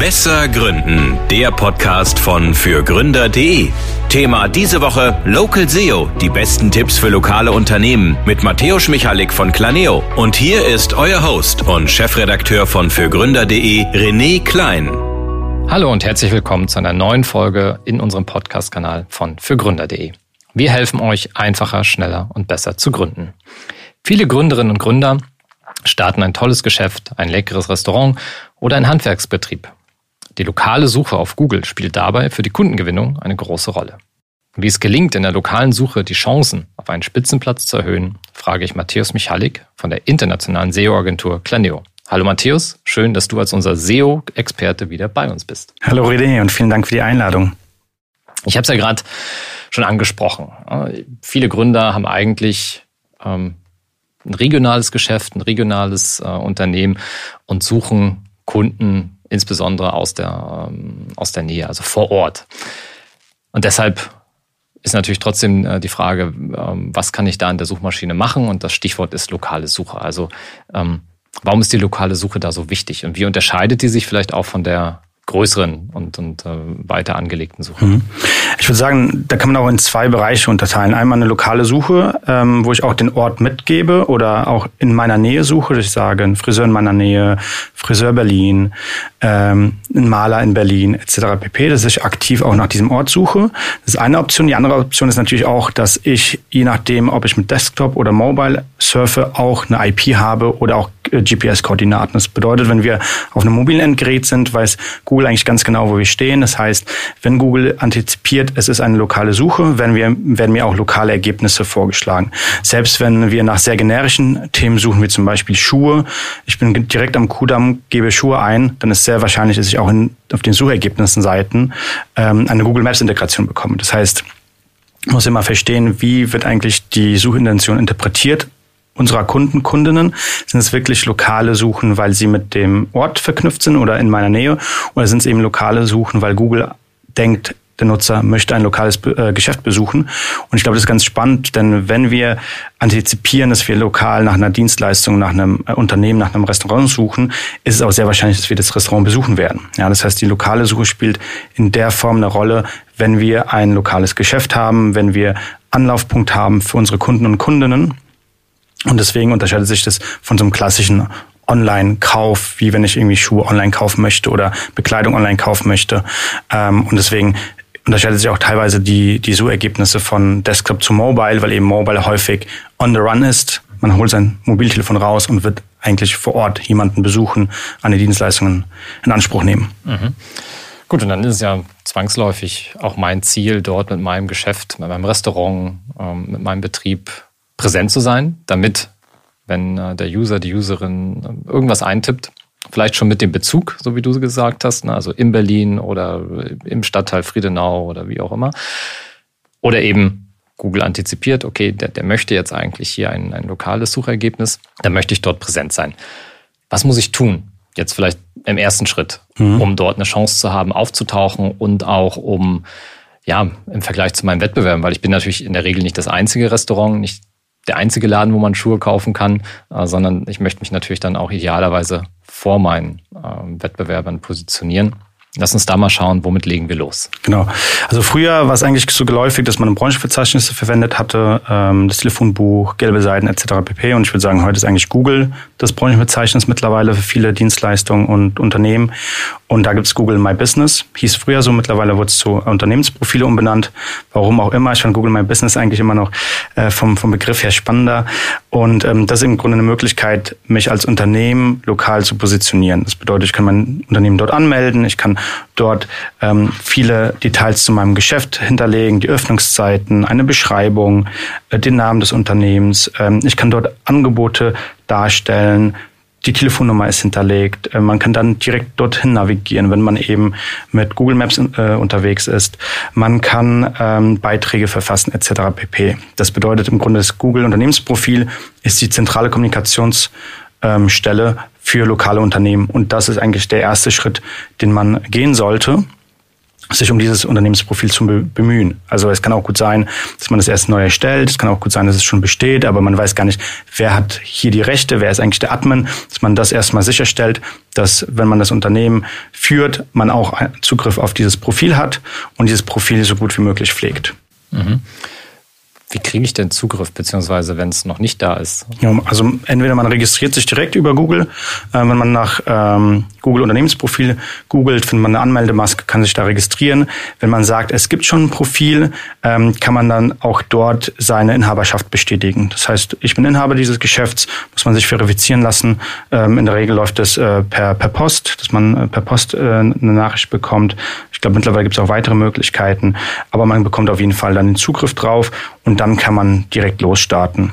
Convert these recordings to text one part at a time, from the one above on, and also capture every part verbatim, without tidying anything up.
Besser Gründen, der Podcast von fürgründer punkt de. Thema diese Woche Local S E O, die besten Tipps für lokale Unternehmen mit Mateusz Michalik von Planeo. Und hier ist euer Host und Chefredakteur von fürgründer punkt de, René Klein. Hallo und herzlich willkommen zu einer neuen Folge in unserem Podcast-Kanal von fürgründer punkt de. Wir helfen euch einfacher, schneller und besser zu gründen. Viele Gründerinnen und Gründer starten ein tolles Geschäft, ein leckeres Restaurant oder ein Handwerksbetrieb. Die lokale Suche auf Google spielt dabei für die Kundengewinnung eine große Rolle. Wie es gelingt, in der lokalen Suche die Chancen auf einen Spitzenplatz zu erhöhen, frage ich Mateusz Michalik von der internationalen S E O-Agentur Planeo. Hallo Mateusz, schön, dass du als unser S E O-Experte wieder bei uns bist. Hallo René und vielen Dank für die Einladung. Ich habe es ja gerade schon angesprochen. Viele Gründer haben eigentlich ähm, ein regionales Geschäft, ein regionales äh, Unternehmen und suchen Kunden insbesondere aus der, ähm, aus der Nähe, also vor Ort. Und deshalb ist natürlich trotzdem äh, die Frage, ähm, was kann ich da in der Suchmaschine machen? Und das Stichwort ist lokale Suche. Also ähm, warum ist die lokale Suche da so wichtig? Und wie unterscheidet die sich vielleicht auch von der größeren und, und äh, weiter angelegten Suche? Ich würde sagen, da kann man auch in zwei Bereiche unterteilen. Einmal eine lokale Suche, ähm, wo ich auch den Ort mitgebe oder auch in meiner Nähe suche. Ich sage, ein Friseur in meiner Nähe, Friseur Berlin, ähm, ein Maler in Berlin et cetera pp. Dass ich aktiv auch nach diesem Ort suche. Das ist eine Option. Die andere Option ist natürlich auch, dass ich, je nachdem, ob ich mit Desktop oder Mobile surfe, auch eine I P habe oder auch G P S-Koordinaten. Das bedeutet, wenn wir auf einem mobilen Endgerät sind, weiß Google eigentlich ganz genau, wo wir stehen. Das heißt, wenn Google antizipiert, es ist eine lokale Suche, werden wir, werden mir auch lokale Ergebnisse vorgeschlagen. Selbst wenn wir nach sehr generischen Themen suchen, wie zum Beispiel Schuhe, ich bin direkt am Kudamm, gebe Schuhe ein, dann ist sehr wahrscheinlich, dass ich auch in, auf den Suchergebnisseiten ähm, eine Google Maps-Integration bekomme. Das heißt, ich muss immer verstehen, wie wird eigentlich die Suchintention interpretiert unserer Kunden, Kundinnen. Sind es wirklich lokale Suchen, weil sie mit dem Ort verknüpft sind oder in meiner Nähe? Oder sind es eben lokale Suchen, weil Google denkt, der Nutzer möchte ein lokales äh, Geschäft besuchen? Und ich glaube, das ist ganz spannend, denn wenn wir antizipieren, dass wir lokal nach einer Dienstleistung, nach einem äh, Unternehmen, nach einem Restaurant suchen, ist es auch sehr wahrscheinlich, dass wir das Restaurant besuchen werden. Ja, das heißt, die lokale Suche spielt in der Form eine Rolle, wenn wir ein lokales Geschäft haben, wenn wir Anlaufpunkt haben für unsere Kunden und Kundinnen. Und deswegen unterscheidet sich das von so einem klassischen Online-Kauf, wie wenn ich irgendwie Schuhe online kaufen möchte oder Bekleidung online kaufen möchte. Und deswegen unterscheidet sich auch teilweise die, die Suchergebnisse von Desktop zu Mobile, weil eben Mobile häufig on the run ist. Man holt sein Mobiltelefon raus und wird eigentlich vor Ort jemanden besuchen, eine Dienstleistungen in Anspruch nehmen. Mhm. Gut, und dann ist es ja zwangsläufig auch mein Ziel, dort mit meinem Geschäft, mit meinem Restaurant, mit meinem Betrieb präsent zu sein, damit, wenn äh, der User, die Userin äh, irgendwas eintippt, vielleicht schon mit dem Bezug, so wie du gesagt hast, ne, also in Berlin oder im Stadtteil Friedenau oder wie auch immer, oder eben Google antizipiert, okay, der, der möchte jetzt eigentlich hier ein, ein lokales Suchergebnis, dann möchte ich dort präsent sein. Was muss ich tun? Jetzt vielleicht im ersten Schritt, mhm. um dort eine Chance zu haben, aufzutauchen und auch um, ja, im Vergleich zu meinen Wettbewerben, weil ich bin natürlich in der Regel nicht das einzige Restaurant, nicht der einzige Laden, wo man Schuhe kaufen kann, äh, sondern ich möchte mich natürlich dann auch idealerweise vor meinen äh, Wettbewerbern positionieren. Lass uns da mal schauen, womit legen wir los? Genau. Also früher war es eigentlich so geläufig, dass man Branchenverzeichnisse verwendet hatte, ähm, das Telefonbuch, gelbe Seiten et cetera pp. Und ich würde sagen, heute ist eigentlich Google das Branchenverzeichnis mittlerweile für viele Dienstleistungen und Unternehmen. Und da gibt es Google My Business. Hieß früher so, mittlerweile wurde es zu Unternehmensprofile umbenannt. Warum auch immer. Ich fand Google My Business eigentlich immer noch äh, vom, vom Begriff her spannender. Und ähm, das ist im Grunde eine Möglichkeit, mich als Unternehmen lokal zu positionieren. Das bedeutet, ich kann mein Unternehmen dort anmelden, ich kann dort ähm, viele Details zu meinem Geschäft hinterlegen, die Öffnungszeiten, eine Beschreibung, äh, den Namen des Unternehmens. Ähm, ich kann dort Angebote darstellen, die Telefonnummer ist hinterlegt. Äh, man kann dann direkt dorthin navigieren, wenn man eben mit Google Maps äh, unterwegs ist. Man kann ähm, Beiträge verfassen et cetera pp. Das bedeutet im Grunde, das Google-Unternehmensprofil ist die zentrale Kommunikations- ähm, Stelle für lokale Unternehmen. Und das ist eigentlich der erste Schritt, den man gehen sollte. sich um dieses Unternehmensprofil zu bemühen. Also es kann auch gut sein, dass man das erst neu erstellt. Es kann auch gut sein, dass es schon besteht, aber man weiß gar nicht, wer hat hier die Rechte, wer ist eigentlich der Admin, dass man das erstmal sicherstellt, dass, wenn man das Unternehmen führt, man auch Zugriff auf dieses Profil hat und dieses Profil so gut wie möglich pflegt. Mhm. Wie kriege ich denn Zugriff, beziehungsweise wenn es noch nicht da ist? Ja, also entweder man registriert sich direkt über Google. Äh, wenn man nach ähm, Google Unternehmensprofil googelt, findet man eine Anmeldemaske, kann sich da registrieren. Wenn man sagt, es gibt schon ein Profil, ähm, kann man dann auch dort seine Inhaberschaft bestätigen. Das heißt, ich bin Inhaber dieses Geschäfts, muss man sich verifizieren lassen. Ähm, in der Regel läuft es äh, per, per Post, dass man äh, per Post äh, eine Nachricht bekommt. Ich glaube, mittlerweile gibt es auch weitere Möglichkeiten, aber man bekommt auf jeden Fall dann den Zugriff drauf und dann kann man direkt losstarten.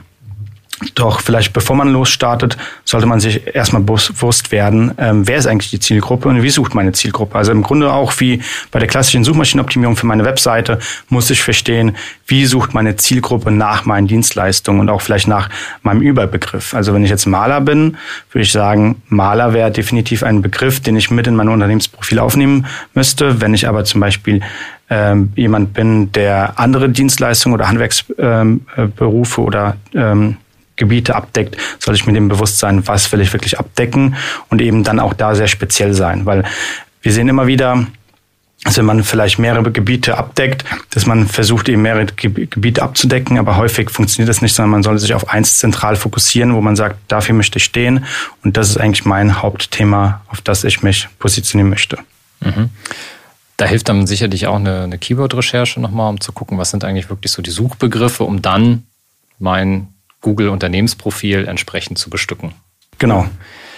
Doch vielleicht bevor man losstartet, sollte man sich erstmal bewusst werden, ähm, wer ist eigentlich die Zielgruppe und wie sucht meine Zielgruppe. Also im Grunde auch wie bei der klassischen Suchmaschinenoptimierung für meine Webseite muss ich verstehen, wie sucht meine Zielgruppe nach meinen Dienstleistungen und auch vielleicht nach meinem Überbegriff. Also wenn ich jetzt Maler bin, würde ich sagen, Maler wäre definitiv ein Begriff, den ich mit in mein Unternehmensprofil aufnehmen müsste. Wenn ich aber zum Beispiel ähm, jemand bin, der andere Dienstleistungen oder Handwerksberufe ähm, oder ähm, Gebiete abdeckt, soll ich mir dem bewusst sein, was will ich wirklich abdecken und eben dann auch da sehr speziell sein. Weil wir sehen immer wieder, dass wenn man vielleicht mehrere Gebiete abdeckt, dass man versucht, eben mehrere Gebiete abzudecken, aber häufig funktioniert das nicht, sondern man sollte sich auf eins zentral fokussieren, wo man sagt, dafür möchte ich stehen und das ist eigentlich mein Hauptthema, auf das ich mich positionieren möchte. Mhm. Da hilft dann sicherlich auch eine, eine Keyword-Recherche nochmal, um zu gucken, was sind eigentlich wirklich so die Suchbegriffe, um dann mein Google-Unternehmensprofil entsprechend zu bestücken. Genau.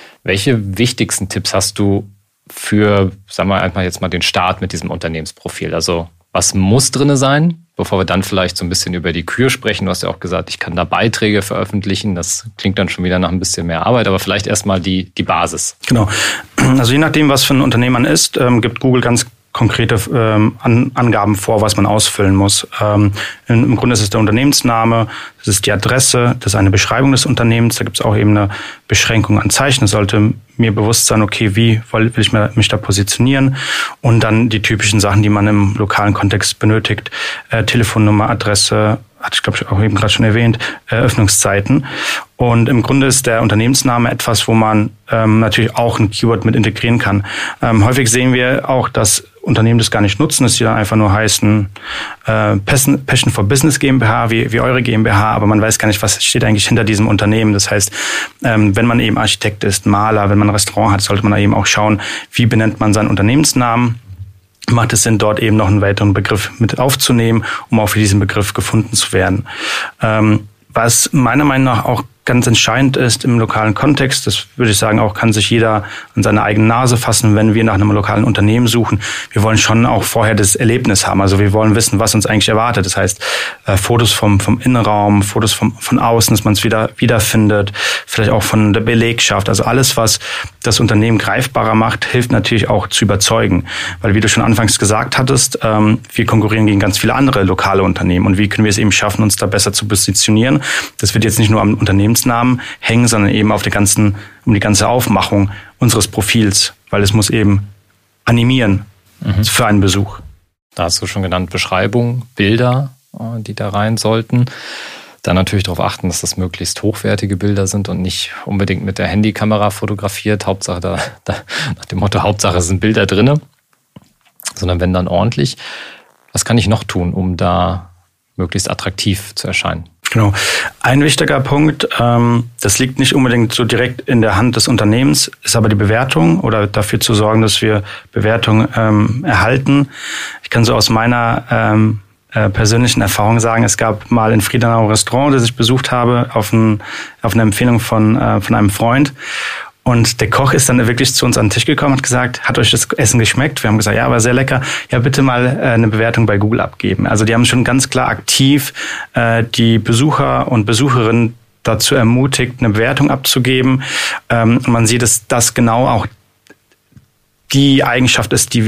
Welche wichtigsten Tipps hast du für, sagen wir einfach jetzt mal, den Start mit diesem Unternehmensprofil? Also was muss drin sein, bevor wir dann vielleicht so ein bisschen über die Kür sprechen? Du hast ja auch gesagt, ich kann da Beiträge veröffentlichen. Das klingt dann schon wieder nach ein bisschen mehr Arbeit, aber vielleicht erstmal die, die Basis. Genau. Also je nachdem, was für ein Unternehmen man ist, ähm, gibt Google ganz konkrete ähm, An- Angaben vor, was man ausfüllen muss. Ähm, Im Grunde ist es der Unternehmensname, das ist die Adresse, das ist eine Beschreibung des Unternehmens, da gibt es auch eben eine Beschränkung an Zeichen. Es sollte mir bewusst sein, okay, wie will ich mich da positionieren und dann die typischen Sachen, die man im lokalen Kontext benötigt, äh, Telefonnummer, Adresse, hatte ich glaube ich auch eben gerade schon erwähnt, Öffnungszeiten. Und im Grunde ist der Unternehmensname etwas, wo man ähm, natürlich auch ein Keyword mit integrieren kann. Ähm, häufig sehen wir auch, dass Unternehmen das gar nicht nutzen, dass die dann einfach nur heißen äh, Passion for Business GmbH, wie, wie eure GmbH, aber man weiß gar nicht, was steht eigentlich hinter diesem Unternehmen. Das heißt, ähm, wenn man eben Architekt ist, Maler, wenn man ein Restaurant hat, sollte man eben auch schauen, wie benennt man seinen Unternehmensnamen. Macht es Sinn, dort eben noch einen weiteren Begriff mit aufzunehmen, um auch für diesen Begriff gefunden zu werden. Ähm, was meiner Meinung nach auch ganz entscheidend ist im lokalen Kontext, das würde ich sagen, auch kann sich jeder an seine eigene Nase fassen, wenn wir nach einem lokalen Unternehmen suchen. Wir wollen schon auch vorher das Erlebnis haben. Also wir wollen wissen, was uns eigentlich erwartet. Das heißt, äh, Fotos vom, vom Innenraum, Fotos vom, von außen, dass man es wieder wiederfindet, vielleicht auch von der Belegschaft. Also alles, was das Unternehmen greifbarer macht, hilft natürlich auch zu überzeugen. Weil wie du schon anfangs gesagt hattest, ähm, wir konkurrieren gegen ganz viele andere lokale Unternehmen. Und wie können wir es eben schaffen, uns da besser zu positionieren? Das wird jetzt nicht nur am Unternehmen Namen hängen, sondern eben auf der ganzen, um die ganze Aufmachung unseres Profils, weil es muss eben animieren mhm. für einen Besuch. Da hast du schon genannt, Beschreibung, Bilder, die da rein sollten. Dann natürlich darauf achten, dass das möglichst hochwertige Bilder sind und nicht unbedingt mit der Handykamera fotografiert. Hauptsache da, da nach dem Motto, Hauptsache sind Bilder drinne, sondern wenn dann ordentlich. Was kann ich noch tun, um da möglichst attraktiv zu erscheinen? Genau. Ein wichtiger Punkt, ähm, das liegt nicht unbedingt so direkt in der Hand des Unternehmens, ist aber die Bewertung oder dafür zu sorgen, dass wir Bewertung ähm, erhalten. Ich kann so aus meiner ähm, äh, persönlichen Erfahrung sagen, es gab mal in Friedenau ein Restaurant, das ich besucht habe, auf, ein, auf eine Empfehlung von, äh, von einem Freund. Und der Koch ist dann wirklich zu uns an den Tisch gekommen und hat gesagt, hat euch das Essen geschmeckt? Wir haben gesagt, ja, war sehr lecker. Ja, bitte mal eine Bewertung bei Google abgeben. Also die haben schon ganz klar aktiv äh, die Besucher und Besucherinnen dazu ermutigt, eine Bewertung abzugeben. Ähm, und man sieht, dass das genau auch die Eigenschaft ist, die wir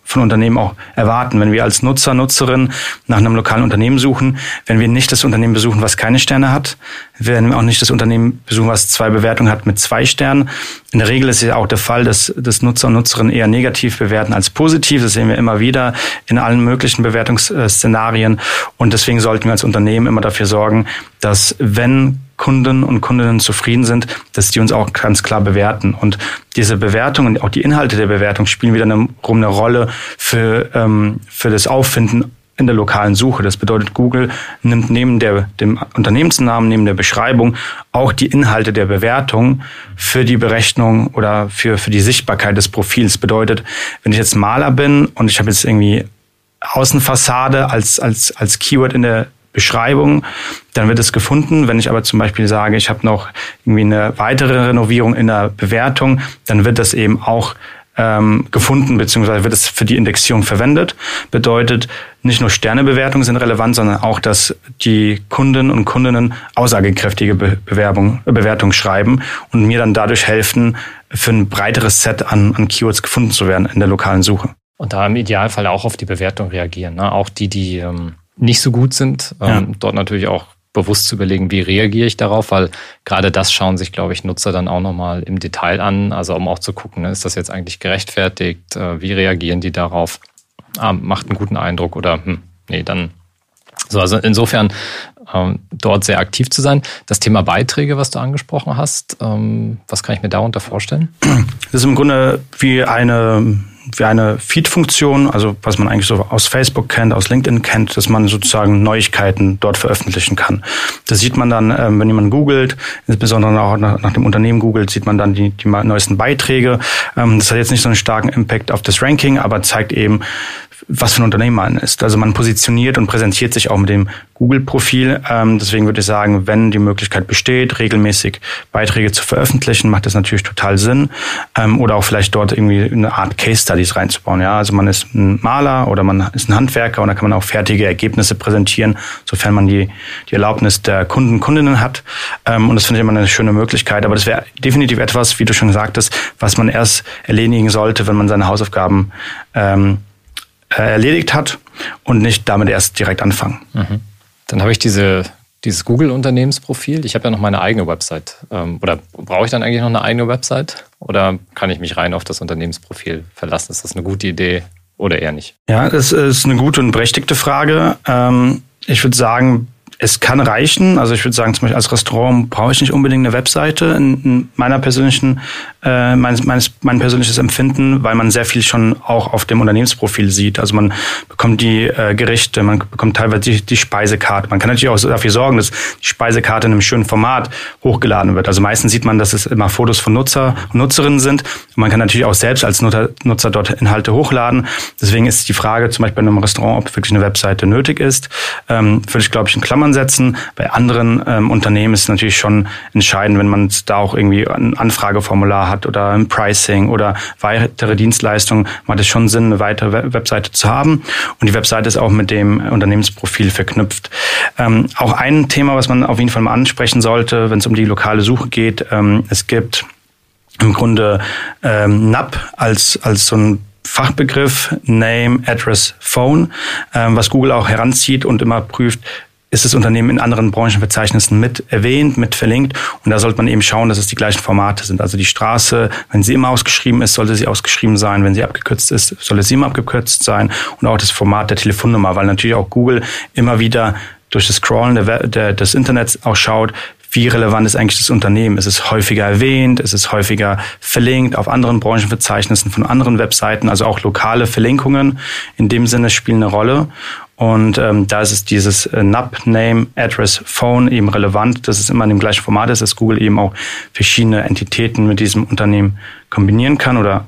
von Unternehmen auch erwarten. Wenn wir als Nutzer, Nutzerin nach einem lokalen Unternehmen suchen, wenn wir nicht das Unternehmen besuchen, was keine Sterne hat, werden wir auch nicht das Unternehmen besuchen, was zwei Bewertungen hat mit zwei Sternen. In der Regel ist es ja auch der Fall, dass, dass Nutzer und Nutzerinnen eher negativ bewerten als positiv. Das sehen wir immer wieder in allen möglichen Bewertungsszenarien. Und deswegen sollten wir als Unternehmen immer dafür sorgen, dass wenn Kunden und Kundinnen zufrieden sind, dass die uns auch ganz klar bewerten. Und diese Bewertung und auch die Inhalte der Bewertung spielen wieder eine, eine Rolle für, ähm, für das Auffinden in der lokalen Suche. Das bedeutet, Google nimmt neben der, dem Unternehmensnamen, neben der Beschreibung auch die Inhalte der Bewertung für die Berechnung oder für, für die Sichtbarkeit des Profils. Bedeutet, wenn ich jetzt Maler bin und ich habe jetzt irgendwie Außenfassade als, als, als Keyword in der Beschreibung, dann wird es gefunden. Wenn ich aber zum Beispiel sage, ich habe noch irgendwie eine weitere Renovierung in der Bewertung, dann wird das eben auch ähm, gefunden, beziehungsweise wird es für die Indexierung verwendet. Bedeutet, nicht nur Sternebewertungen sind relevant, sondern auch, dass die Kunden und Kundinnen aussagekräftige Be- Bewerbung, Bewertungen schreiben und mir dann dadurch helfen, für ein breiteres Set an, an Keywords gefunden zu werden in der lokalen Suche. Und da im Idealfall auch auf die Bewertung reagieren, ne? Auch die, die ähm nicht so gut sind, ja. ähm, dort natürlich auch bewusst zu überlegen, wie reagiere ich darauf, weil gerade das schauen sich, glaube ich, Nutzer dann auch nochmal im Detail an, also um auch zu gucken, ne, ist das jetzt eigentlich gerechtfertigt, äh, wie reagieren die darauf, ah, macht einen guten Eindruck oder hm, nee, dann so, also insofern ähm, dort sehr aktiv zu sein. Das Thema Beiträge, was du angesprochen hast, ähm, was kann ich mir darunter vorstellen? Das ist im Grunde wie eine wie eine Feed-Funktion, also was man eigentlich so aus Facebook kennt, aus LinkedIn kennt, dass man sozusagen Neuigkeiten dort veröffentlichen kann. Das sieht man dann, wenn jemand googelt, insbesondere auch nach, nach dem Unternehmen googelt, sieht man dann die, die neuesten Beiträge. Das hat jetzt nicht so einen starken Impact auf das Ranking, aber zeigt eben, was für ein Unternehmen man ist. Also man positioniert und präsentiert sich auch mit dem Google-Profil. Ähm, deswegen würde ich sagen, wenn die Möglichkeit besteht, regelmäßig Beiträge zu veröffentlichen, macht das natürlich total Sinn. Ähm, oder auch vielleicht dort irgendwie eine Art Case-Studies reinzubauen. Ja, also man ist ein Maler oder man ist ein Handwerker und da kann man auch fertige Ergebnisse präsentieren, sofern man die, die Erlaubnis der Kunden, Kundinnen hat. Ähm, und das finde ich immer eine schöne Möglichkeit. Aber das wäre definitiv etwas, wie du schon sagtest, was man erst erledigen sollte, wenn man seine Hausaufgaben ähm, erledigt hat und nicht damit erst direkt anfangen. Mhm. Dann habe ich diese, dieses Google-Unternehmensprofil. Ich habe ja noch meine eigene Website. Ähm, oder brauche ich dann eigentlich noch eine eigene Website? Oder kann ich mich rein auf das Unternehmensprofil verlassen? Ist das eine gute Idee oder eher nicht? Ja, das ist eine gute und berechtigte Frage. Ähm, ich würde sagen, es kann reichen. Also ich würde sagen, zum Beispiel als Restaurant brauche ich nicht unbedingt eine Webseite in, in meiner persönlichen, äh, meines, meines, mein persönliches Empfinden, weil man sehr viel schon auch auf dem Unternehmensprofil sieht. Also man bekommt die äh, Gerichte, man bekommt teilweise die, die Speisekarte. Man kann natürlich auch dafür sorgen, dass die Speisekarte in einem schönen Format hochgeladen wird. Also meistens sieht man, dass es immer Fotos von Nutzer und Nutzerinnen sind. Und man kann natürlich auch selbst als Nutzer, Nutzer dort Inhalte hochladen. Deswegen ist die Frage zum Beispiel bei einem Restaurant, ob wirklich eine Webseite nötig ist. Ähm, würde ich, glaube ich, in Klammern setzen. Bei anderen ähm, Unternehmen ist es natürlich schon entscheidend, wenn man da auch irgendwie ein Anfrageformular hat oder ein Pricing oder weitere Dienstleistungen, macht es schon Sinn, eine weitere Webseite zu haben. Und die Webseite ist auch mit dem Unternehmensprofil verknüpft. Ähm, auch ein Thema, was man auf jeden Fall mal ansprechen sollte, wenn es um die lokale Suche geht, ähm, es gibt im Grunde ähm, N A P als, als so ein Fachbegriff, Name, Address, Phone, ähm, was Google auch heranzieht und immer prüft, ist das Unternehmen in anderen Branchenverzeichnissen mit erwähnt, mit verlinkt. Und da sollte man eben schauen, dass es die gleichen Formate sind. Also die Straße, wenn sie immer ausgeschrieben ist, sollte sie ausgeschrieben sein. Wenn sie abgekürzt ist, sollte sie immer abgekürzt sein. Und auch das Format der Telefonnummer, weil natürlich auch Google immer wieder durch das Scrollen der, der, des Internets auch schaut, wie relevant ist eigentlich das Unternehmen? Ist es häufiger erwähnt? Ist es häufiger verlinkt auf anderen Branchenverzeichnissen von anderen Webseiten? Also auch lokale Verlinkungen in dem Sinne spielen eine Rolle. Und ähm, da ist es dieses äh, N A P, Name, Address, Phone eben relevant, dass es immer in dem gleichen Format ist, dass Google eben auch verschiedene Entitäten mit diesem Unternehmen kombinieren kann oder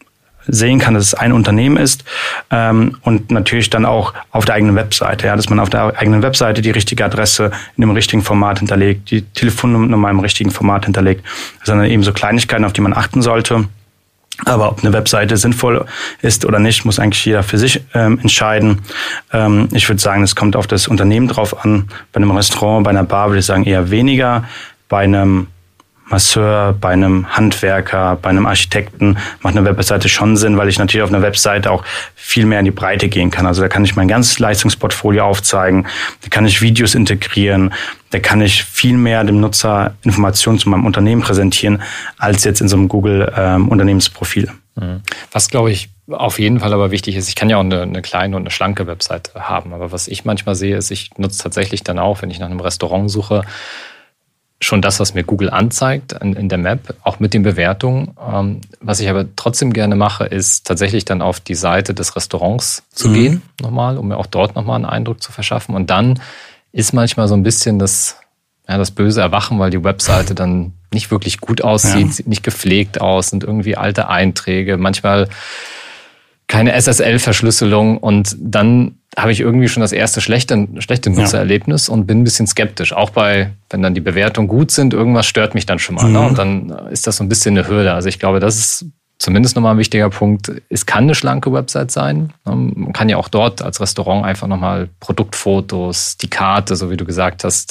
sehen kann, dass es ein Unternehmen ist, ähm, und natürlich dann auch auf der eigenen Webseite, ja, dass man auf der eigenen Webseite die richtige Adresse in dem richtigen Format hinterlegt, die Telefonnummer im richtigen Format hinterlegt, sondern eben so Kleinigkeiten, auf die man achten sollte. Aber ob eine Webseite sinnvoll ist oder nicht, muss eigentlich jeder für sich ähm, entscheiden. Ähm, ich würde sagen, es kommt auf das Unternehmen drauf an. Bei einem Restaurant, bei einer Bar würde ich sagen eher weniger. Bei einem Masseur, bei einem Handwerker, bei einem Architekten macht eine Webseite schon Sinn, weil ich natürlich auf einer Webseite auch viel mehr in die Breite gehen kann. Also da kann ich mein ganzes Leistungsportfolio aufzeigen, da kann ich Videos integrieren, da kann ich viel mehr dem Nutzer Informationen zu meinem Unternehmen präsentieren, als jetzt in so einem Google-Unternehmensprofil. Ähm, Was, glaube ich, auf jeden Fall aber wichtig ist, ich kann ja auch eine, eine kleine und eine schlanke Webseite haben, aber was ich manchmal sehe, ist, ich nutze tatsächlich dann auch, wenn ich nach einem Restaurant suche, schon das, was mir Google anzeigt in, in der Map, auch mit den Bewertungen. Ähm, was ich aber trotzdem gerne mache, ist tatsächlich dann auf die Seite des Restaurants zu mhm. gehen, nochmal, um mir auch dort nochmal einen Eindruck zu verschaffen. Und dann ist manchmal so ein bisschen das, ja, das böse Erwachen, weil die Webseite dann nicht wirklich gut aussieht, ja. sieht nicht gepflegt aus, sind irgendwie alte Einträge, manchmal keine S S L-Verschlüsselung und dann habe ich irgendwie schon das erste schlechte, schlechte Nutzererlebnis ja. und bin ein bisschen skeptisch. Auch bei, wenn dann die Bewertungen gut sind, irgendwas stört mich dann schon mal. Mhm. Ne? Und dann ist das so ein bisschen eine Hürde. Also ich glaube, das ist zumindest nochmal ein wichtiger Punkt. Es kann eine schlanke Website sein. Man kann ja auch dort als Restaurant einfach nochmal Produktfotos, die Karte, so wie du gesagt hast,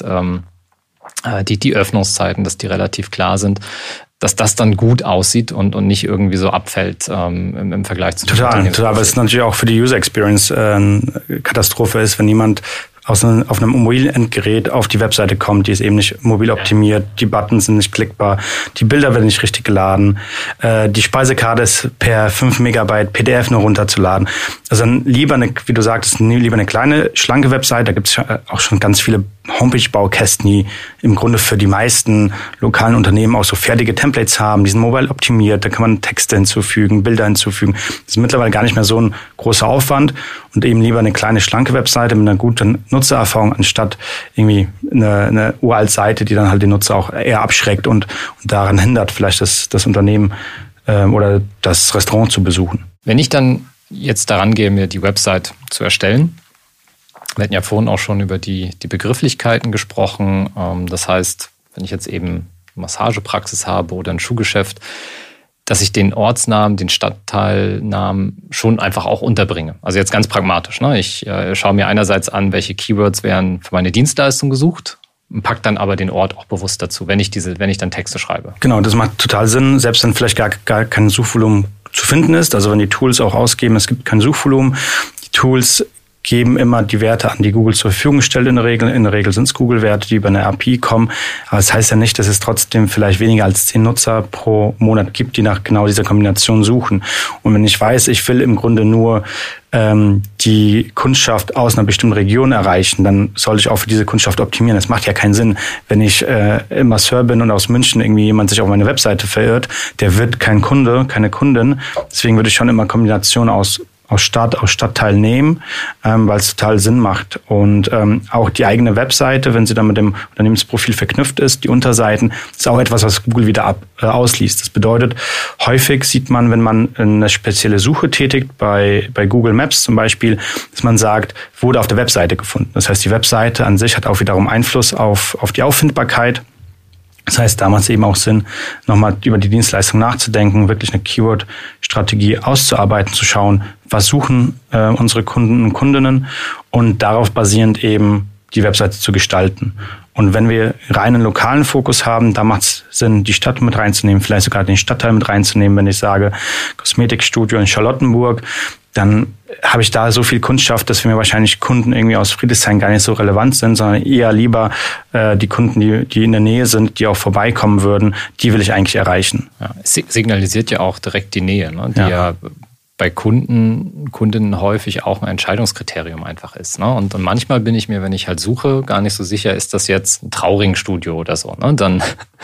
die, die Öffnungszeiten, dass die relativ klar sind, dass das dann gut aussieht und, und nicht irgendwie so abfällt ähm, im, im Vergleich zu Total, total, weil es natürlich auch für die User Experience äh, eine Katastrophe ist, wenn jemand aus einem, auf einem mobilen Endgerät auf die Webseite kommt, die ist eben nicht mobil optimiert, die Buttons sind nicht klickbar, die Bilder werden nicht richtig geladen, äh, die Speisekarte ist per fünf Megabyte P D F nur runterzuladen. Also dann lieber eine, wie du sagtest, lieber eine kleine, schlanke Webseite, da gibt es ja auch schon ganz viele Homepage-Baukästen, die im Grunde für die meisten lokalen Unternehmen auch so fertige Templates haben, die sind mobile optimiert, da kann man Texte hinzufügen, Bilder hinzufügen. Das ist mittlerweile gar nicht mehr so ein großer Aufwand und eben lieber eine kleine, schlanke Webseite mit einer guten Nutzererfahrung, anstatt irgendwie eine, eine uralt Seite, die dann halt den Nutzer auch eher abschreckt und, und daran hindert, vielleicht das, das Unternehmen ähm, oder das Restaurant zu besuchen. Wenn ich dann jetzt daran gehe, mir die Website zu erstellen, wir hatten ja vorhin auch schon über die, die Begrifflichkeiten gesprochen. Das heißt, wenn ich jetzt eben eine Massagepraxis habe oder ein Schuhgeschäft, dass ich den Ortsnamen, den Stadtteilnamen schon einfach auch unterbringe. Also jetzt ganz pragmatisch. Ne? Ich äh, schaue mir einerseits an, welche Keywords werden für meine Dienstleistung gesucht, pack dann aber den Ort auch bewusst dazu, wenn ich diese, wenn ich dann Texte schreibe. Genau, das macht total Sinn, selbst wenn vielleicht gar, gar kein Suchvolumen zu finden ist. Also wenn die Tools auch ausgeben, es gibt kein Suchvolumen. Die Tools geben immer die Werte an, die Google zur Verfügung stellt in der Regel. In der Regel sind es Google-Werte, die über eine A P I kommen. Aber das heißt ja nicht, dass es trotzdem vielleicht weniger als zehn Nutzer pro Monat gibt, die nach genau dieser Kombination suchen. Und wenn ich weiß, ich will im Grunde nur ähm, die Kundschaft aus einer bestimmten Region erreichen, dann sollte ich auch für diese Kundschaft optimieren. Es macht ja keinen Sinn, wenn ich äh, Masseur bin und aus München irgendwie jemand sich auf meine Webseite verirrt, der wird kein Kunde, keine Kundin. Deswegen würde ich schon immer Kombinationen aus aus Stadt, aus Stadtteil nehmen, ähm, weil es total Sinn macht. Und ähm, auch die eigene Webseite, wenn sie dann mit dem Unternehmensprofil verknüpft ist, die Unterseiten, ist auch etwas, was Google wieder ab, äh, ausliest. Das bedeutet, häufig sieht man, wenn man eine spezielle Suche tätigt, bei, bei Google Maps zum Beispiel, dass man sagt, wurde auf der Webseite gefunden. Das heißt, die Webseite an sich hat auch wiederum Einfluss auf, auf die Auffindbarkeit. Das heißt, da macht es eben auch Sinn, nochmal über die Dienstleistung nachzudenken, wirklich eine Keyword-Strategie auszuarbeiten, zu schauen, was suchen äh, unsere Kunden und Kundinnen und darauf basierend eben die Webseite zu gestalten. Und wenn wir reinen lokalen Fokus haben, da macht es Sinn, die Stadt mit reinzunehmen, vielleicht sogar den Stadtteil mit reinzunehmen. Wenn ich sage, Kosmetikstudio in Charlottenburg, dann habe ich da so viel Kundschaft, dass für mir wahrscheinlich Kunden irgendwie aus Friedrichshain gar nicht so relevant sind, sondern eher lieber äh, die Kunden, die, die in der Nähe sind, die auch vorbeikommen würden, die will ich eigentlich erreichen. Ja, es signalisiert ja auch direkt die Nähe, ne? Die ja, ja bei Kunden, Kundinnen häufig auch ein Entscheidungskriterium einfach ist. Ne? Und, und manchmal bin ich mir, wenn ich halt suche, gar nicht so sicher, ist das jetzt ein Trauring-Studio oder so. Ne? Dann,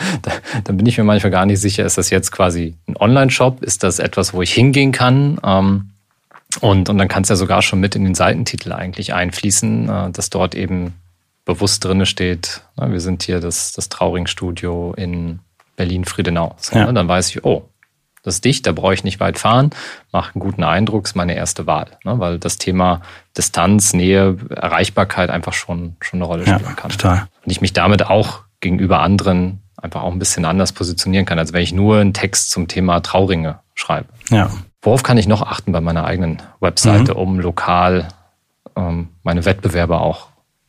dann bin ich mir manchmal gar nicht sicher, ist das jetzt quasi ein Online-Shop? Ist das etwas, wo ich hingehen kann? Ähm, Und, und dann kann es ja sogar schon mit in den Seitentitel eigentlich einfließen, dass dort eben bewusst drinne steht, wir sind hier das, das Trauring-Studio in Berlin-Friedenau. So, ja. Dann weiß ich, oh, das ist dicht, da brauche ich nicht weit fahren, macht einen guten Eindruck, ist meine erste Wahl. Ne? Weil das Thema Distanz, Nähe, Erreichbarkeit einfach schon, schon eine Rolle spielen ja, kann. Total. Und ich mich damit auch gegenüber anderen einfach auch ein bisschen anders positionieren kann, als wenn ich nur einen Text zum Thema Trauringe schreibe. Ja. Worauf kann ich noch achten bei meiner eigenen Webseite, mhm. um lokal ähm, meine Wettbewerber auch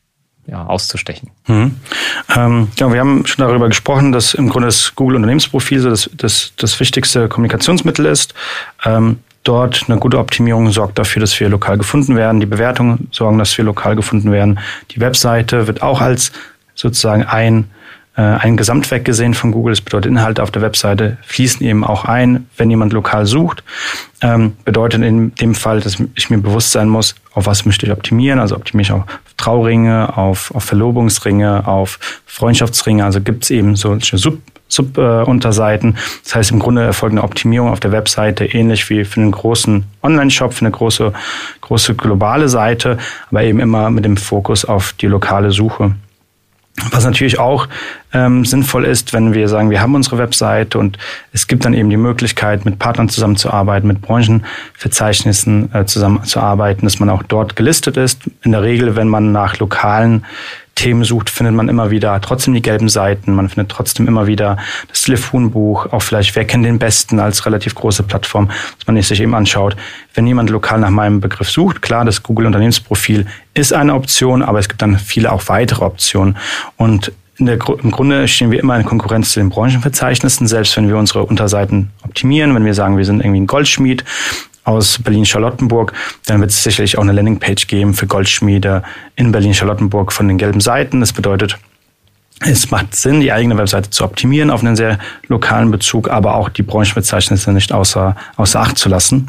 ja, auszustechen. Mhm. Ähm, ja, wir haben schon darüber gesprochen, dass im Grunde das Google-Unternehmensprofil so das, das, das wichtigste Kommunikationsmittel ist. Ähm, dort eine gute Optimierung sorgt dafür, dass wir lokal gefunden werden. Die Bewertungen sorgen, dass wir lokal gefunden werden. Die Webseite wird auch als sozusagen ein ein Gesamtwerk gesehen von Google. Das bedeutet, Inhalte auf der Webseite fließen eben auch ein, wenn jemand lokal sucht. Ähm, bedeutet in dem Fall, dass ich mir bewusst sein muss, auf was möchte ich optimieren. Also optimiere ich auf Trauringe, auf, auf Verlobungsringe, auf Freundschaftsringe. Also gibt es eben solche Sub Sub-Unterseiten. Äh, das heißt, im Grunde erfolgt eine Optimierung auf der Webseite, ähnlich wie für einen großen Online-Shop, für eine große, große globale Seite, aber eben immer mit dem Fokus auf die lokale Suche. Was natürlich auch ähm, sinnvoll ist, wenn wir sagen, wir haben unsere Webseite und es gibt dann eben die Möglichkeit, mit Partnern zusammenzuarbeiten, mit Branchenverzeichnissen äh, zusammenzuarbeiten, dass man auch dort gelistet ist. In der Regel, wenn man nach lokalen Themen sucht, findet man immer wieder trotzdem die gelben Seiten, man findet trotzdem immer wieder das Telefonbuch, auch vielleicht Wer kennt den Besten als relativ große Plattform, dass man sich eben anschaut. Wenn jemand lokal nach meinem Begriff sucht, klar, das Google-Unternehmensprofil ist eine Option, aber es gibt dann viele auch weitere Optionen. Und in der, im Grunde stehen wir immer in Konkurrenz zu den Branchenverzeichnissen, selbst wenn wir unsere Unterseiten optimieren, wenn wir sagen, wir sind irgendwie ein Goldschmied aus Berlin-Charlottenburg, dann wird es sicherlich auch eine Landingpage geben für Goldschmiede in Berlin-Charlottenburg von den gelben Seiten. Das bedeutet, es macht Sinn, die eigene Webseite zu optimieren auf einen sehr lokalen Bezug, aber auch die Branchenverzeichnisse nicht außer, außer Acht zu lassen.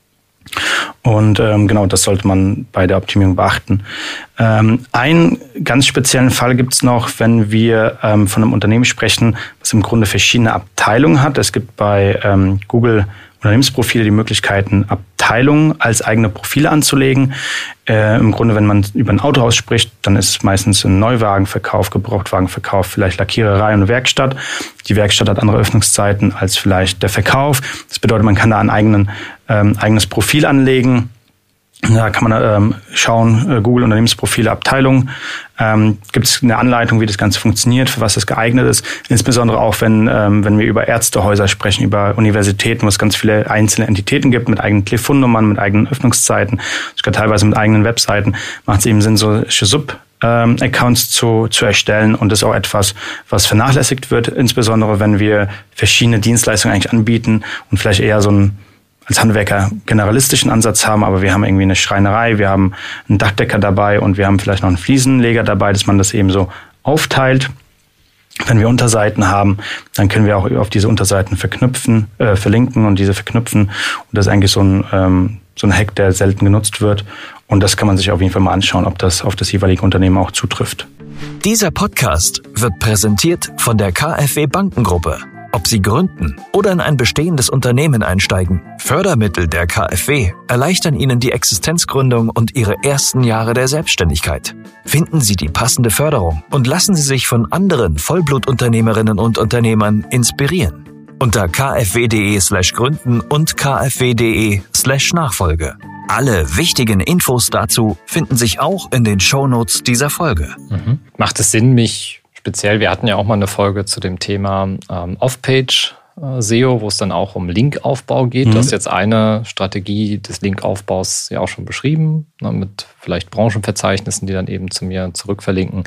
Und ähm, genau, das sollte man bei der Optimierung beachten. Ähm, einen ganz speziellen Fall gibt es noch, wenn wir ähm, von einem Unternehmen sprechen, was im Grunde verschiedene Abteilungen hat. Es gibt bei ähm, Google Unternehmensprofile die Möglichkeiten, Abteilungen als eigene Profile anzulegen. Äh, Im Grunde, wenn man über ein Autohaus spricht, dann ist es meistens ein Neuwagenverkauf, Gebrauchtwagenverkauf, vielleicht Lackiererei und Werkstatt. Die Werkstatt hat andere Öffnungszeiten als vielleicht der Verkauf. Das bedeutet, man kann da ein eigenen, ähm, eigenes Profil anlegen. Da kann man ähm, schauen, äh, Google Unternehmensprofile, Abteilung. Ähm, gibt es eine Anleitung, wie das Ganze funktioniert, für was das geeignet ist. Insbesondere auch, wenn ähm, wenn wir über Ärztehäuser sprechen, über Universitäten, wo es ganz viele einzelne Entitäten gibt mit eigenen Telefonnummern, mit eigenen Öffnungszeiten, sogar teilweise mit eigenen Webseiten, macht es eben Sinn, solche Sub ähm, Accounts zu zu erstellen. Und das ist auch etwas, was vernachlässigt wird, insbesondere wenn wir verschiedene Dienstleistungen eigentlich anbieten und vielleicht eher so ein als Handwerker generalistischen Ansatz haben, aber wir haben irgendwie eine Schreinerei, wir haben einen Dachdecker dabei und wir haben vielleicht noch einen Fliesenleger dabei, dass man das eben so aufteilt. Wenn wir Unterseiten haben, dann können wir auch auf diese Unterseiten verknüpfen, äh, verlinken und diese verknüpfen. Und das ist eigentlich so ein, ähm, so ein Hack, der selten genutzt wird. Und das kann man sich auf jeden Fall mal anschauen, ob das auf das jeweilige Unternehmen auch zutrifft. Dieser Podcast wird präsentiert von der KfW Bankengruppe. Ob Sie gründen oder in ein bestehendes Unternehmen einsteigen, Fördermittel der KfW erleichtern Ihnen die Existenzgründung und Ihre ersten Jahre der Selbstständigkeit. Finden Sie die passende Förderung und lassen Sie sich von anderen Vollblutunternehmerinnen und Unternehmern inspirieren. Unter kfw.de slash gründen und kfw.de slash Nachfolge. Alle wichtigen Infos dazu finden sich auch in den Shownotes dieser Folge. Mhm. Macht es Sinn, mich speziell, wir hatten ja auch mal eine Folge zu dem Thema ähm, Off-Page-S E O, wo es dann auch um Linkaufbau geht. Mhm. Du hast jetzt eine Strategie des Linkaufbaus ja auch schon beschrieben, ne, mit vielleicht Branchenverzeichnissen, die dann eben zu mir zurückverlinken.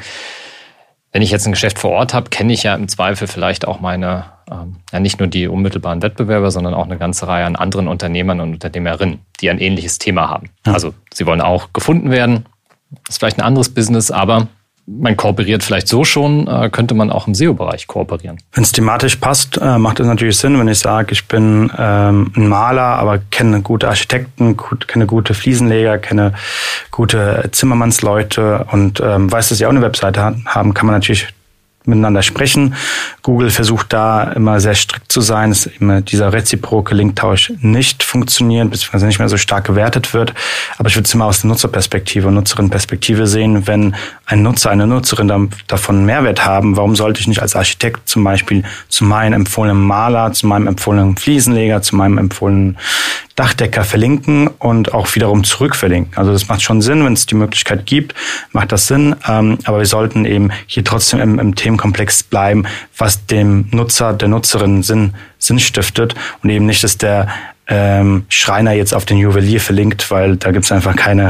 Wenn ich jetzt ein Geschäft vor Ort habe, kenne ich ja im Zweifel vielleicht auch meine, ähm, ja nicht nur die unmittelbaren Wettbewerber, sondern auch eine ganze Reihe an anderen Unternehmern und Unternehmerinnen, die ein ähnliches Thema haben. Ja. Also sie wollen auch gefunden werden. Das ist vielleicht ein anderes Business, aber man kooperiert vielleicht so schon, äh, könnte man auch im S E O-Bereich kooperieren. Wenn es thematisch passt, äh, macht es natürlich Sinn, wenn ich sage, ich bin ähm, ein Maler, aber kenne gute Architekten, gut, kenne gute Fliesenleger, kenne gute Zimmermannsleute und ähm, weiß, dass sie auch eine Webseite haben, kann man natürlich miteinander sprechen. Google versucht da immer sehr strikt zu sein, dass immer dieser reziproke Linktausch nicht funktioniert, beziehungsweise nicht mehr so stark gewertet wird. Aber ich würde es immer aus der Nutzerperspektive und Nutzerinnenperspektive sehen. Wenn ein Nutzer, eine Nutzerin davon Mehrwert haben, warum sollte ich nicht als Architekt zum Beispiel zu meinem empfohlenen Maler, zu meinem empfohlenen Fliesenleger, zu meinem empfohlenen Dachdecker verlinken und auch wiederum zurückverlinken. Also das macht schon Sinn, wenn es die Möglichkeit gibt, macht das Sinn. Aber wir sollten eben hier trotzdem im, im Themenkomplex bleiben, was dem Nutzer, der Nutzerin Sinn, Sinn stiftet und eben nicht, dass der ähm, Schreiner jetzt auf den Juwelier verlinkt, weil da gibt es einfach keine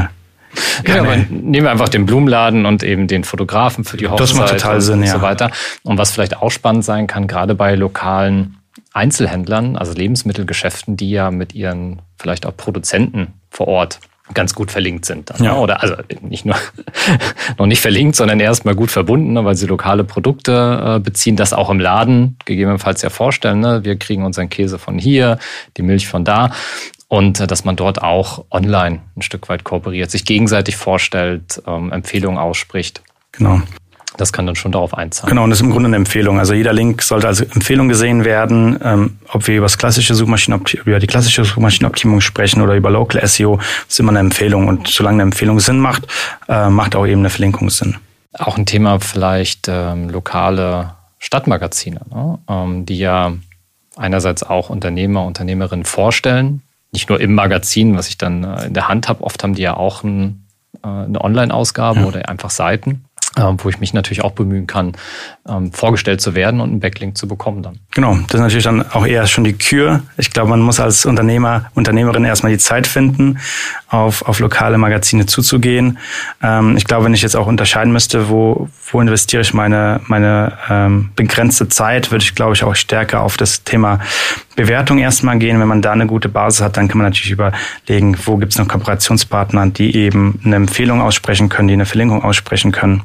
Ja, aber nehmen wir einfach den Blumenladen und eben den Fotografen für die Hochzeit. Das macht total Sinn, und ja. so weiter. Und was vielleicht auch spannend sein kann, gerade bei lokalen Einzelhändlern, also Lebensmittelgeschäften, die ja mit ihren vielleicht auch Produzenten vor Ort ganz gut verlinkt sind. Dann, ja. Oder also nicht nur noch nicht verlinkt, sondern erstmal gut verbunden, weil sie lokale Produkte äh, beziehen, das auch im Laden gegebenenfalls ja vorstellen. Ne? Wir kriegen unseren Käse von hier, die Milch von da. Und äh, dass man dort auch online ein Stück weit kooperiert, sich gegenseitig vorstellt, ähm, Empfehlungen ausspricht. Genau. Das kann dann schon darauf einzahlen. Genau, und das ist im Grunde eine Empfehlung. Also jeder Link sollte als Empfehlung gesehen werden, ähm, ob wir über das klassische Suchmaschinenoptimierung, über die klassische Suchmaschinenoptimierung sprechen oder über Local S E O, das ist immer eine Empfehlung. Und solange eine Empfehlung Sinn macht, äh, macht auch eben eine Verlinkung Sinn. Auch ein Thema vielleicht ähm, lokale Stadtmagazine, ne? ähm, die ja einerseits auch Unternehmer, Unternehmerinnen vorstellen. Nicht nur im Magazin, was ich dann äh, in der Hand habe. Oft haben die ja auch ein, äh, eine Online-Ausgabe ja. oder einfach Seiten, wo ich mich natürlich auch bemühen kann, vorgestellt zu werden und einen Backlink zu bekommen dann. Genau, das ist natürlich dann auch eher schon die Kür. Ich glaube, man muss als Unternehmer, Unternehmerin erstmal die Zeit finden, auf, auf lokale Magazine zuzugehen. Ähm, ich glaube, wenn ich jetzt auch unterscheiden müsste, wo, wo investiere ich meine, meine ähm, begrenzte Zeit, würde ich, glaube ich, auch stärker auf das Thema Bewertung erstmal gehen. Wenn man da eine gute Basis hat, dann kann man natürlich überlegen, wo gibt es noch Kooperationspartner, die eben eine Empfehlung aussprechen können, die eine Verlinkung aussprechen können.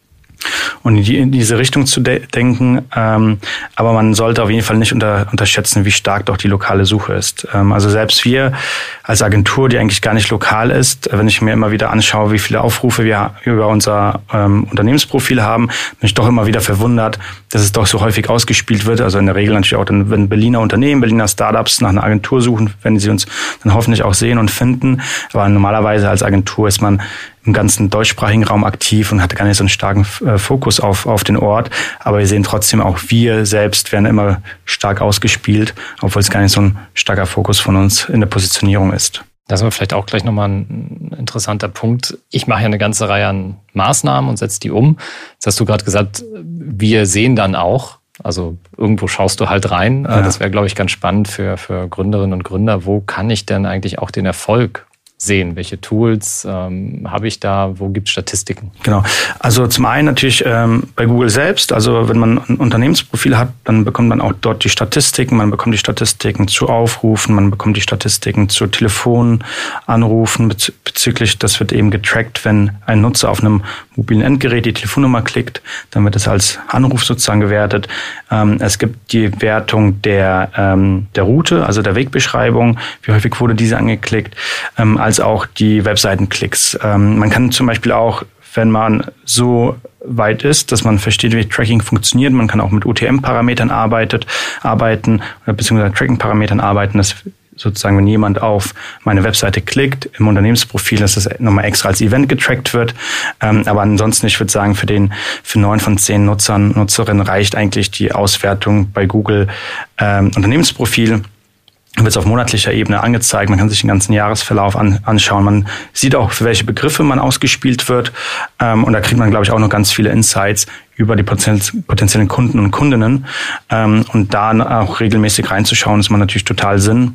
Und in, die, in diese Richtung zu de- denken, ähm, aber man sollte auf jeden Fall nicht unter, unterschätzen, wie stark doch die lokale Suche ist. Ähm, also selbst wir als Agentur, die eigentlich gar nicht lokal ist, wenn ich mir immer wieder anschaue, wie viele Aufrufe wir über unser ähm, Unternehmensprofil haben, bin ich doch immer wieder verwundert, dass es doch so häufig ausgespielt wird. Also in der Regel natürlich auch, dann, wenn Berliner Unternehmen, Berliner Startups nach einer Agentur suchen, werden sie uns dann hoffentlich auch sehen und finden. Aber normalerweise als Agentur ist man im ganzen deutschsprachigen Raum aktiv und hatte gar nicht so einen starken äh, Fokus auf, auf den Ort. Aber wir sehen trotzdem, auch wir selbst werden immer stark ausgespielt, obwohl es gar nicht so ein starker Fokus von uns in der Positionierung ist. Das ist vielleicht auch gleich nochmal ein interessanter Punkt. Ich mache ja eine ganze Reihe an Maßnahmen und setze die um. Jetzt hast du gerade gesagt, wir sehen dann auch, also irgendwo schaust du halt rein. Ja. Das wäre, glaube ich, ganz spannend für, für Gründerinnen und Gründer. Wo kann ich denn eigentlich auch den Erfolg sehen? Welche Tools ähm, habe ich da? Wo gibt es Statistiken? Genau. Also zum einen natürlich ähm, bei Google selbst. Also wenn man ein Unternehmensprofil hat, dann bekommt man auch dort die Statistiken. Man bekommt die Statistiken zu Aufrufen, man bekommt die Statistiken zu Telefonanrufen bez- bezüglich, das wird eben getrackt, wenn ein Nutzer auf einem mobilen Endgerät die Telefonnummer klickt, dann wird es als Anruf sozusagen gewertet. Ähm, es gibt die Wertung der, ähm, der Route, also der Wegbeschreibung, wie häufig wurde diese angeklickt, ähm, als auch die Webseitenklicks. Ähm, man kann zum Beispiel auch, wenn man so weit ist, dass man versteht, wie Tracking funktioniert, man kann auch mit U T M-Parametern arbeitet, arbeiten oder beziehungsweise Tracking-Parametern arbeiten, dass sozusagen, wenn jemand auf meine Webseite klickt, im Unternehmensprofil, dass das nochmal extra als Event getrackt wird. Ähm, aber ansonsten, ich würde sagen, für den, für neun von zehn Nutzern, Nutzerinnen reicht eigentlich die Auswertung bei Google ähm, Unternehmensprofil. Wird es auf monatlicher Ebene angezeigt. Man kann sich den ganzen Jahresverlauf an, anschauen. Man sieht auch, für welche Begriffe man ausgespielt wird. Ähm, und da kriegt man, glaube ich, auch noch ganz viele Insights über die potenziellen Kunden und Kundinnen. Ähm, und da auch regelmäßig reinzuschauen, ist man natürlich total Sinn,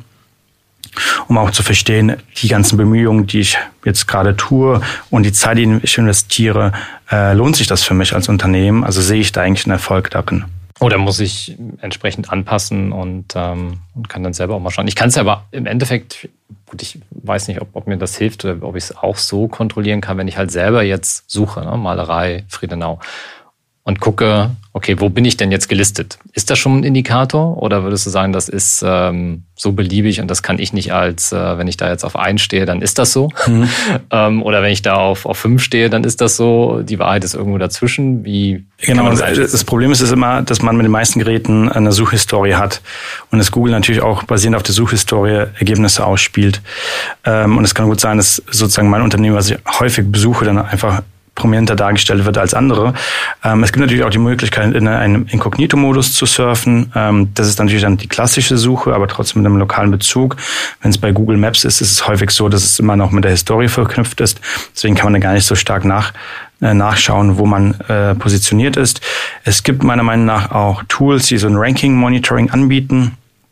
um auch zu verstehen, die ganzen Bemühungen, die ich jetzt gerade tue und die Zeit, die ich investiere, äh, lohnt sich das für mich als Unternehmen? Also sehe ich da eigentlich einen Erfolg darin? Oder muss ich entsprechend anpassen und, ähm, und kann dann selber auch mal schauen. Ich kann es aber im Endeffekt, gut, ich weiß nicht, ob, ob mir das hilft oder ob ich es auch so kontrollieren kann, wenn ich halt selber jetzt suche, ne, Malerei, Friedenau, und gucke, okay, wo bin ich denn jetzt gelistet? Ist das schon ein Indikator oder würdest du sagen, das ist ähm, so beliebig und das kann ich nicht als, äh, wenn ich da jetzt auf eins stehe, dann ist das so? Mhm. ähm, oder wenn ich da auf, auf fünf stehe, dann ist das so? Die Wahrheit ist irgendwo dazwischen? Wie Genau, das, das Problem ist, ist immer, dass man mit den meisten Geräten eine Suchhistorie hat und dass Google natürlich auch basierend auf der Suchhistorie Ergebnisse ausspielt. Ähm, und es kann gut sein, dass sozusagen mein Unternehmen, was ich häufig besuche, dann einfach prominenter dargestellt wird als andere. Ähm, es gibt natürlich auch die Möglichkeit, in einem Inkognito-Modus zu surfen. Ähm, das ist natürlich dann die klassische Suche, aber trotzdem mit einem lokalen Bezug. Wenn es bei Google Maps ist, ist es häufig so, dass es immer noch mit der Historie verknüpft ist. Deswegen kann man da gar nicht so stark nach, äh, nachschauen, wo man äh, positioniert ist. Es gibt meiner Meinung nach auch Tools, die so ein Ranking-Monitoring anbieten.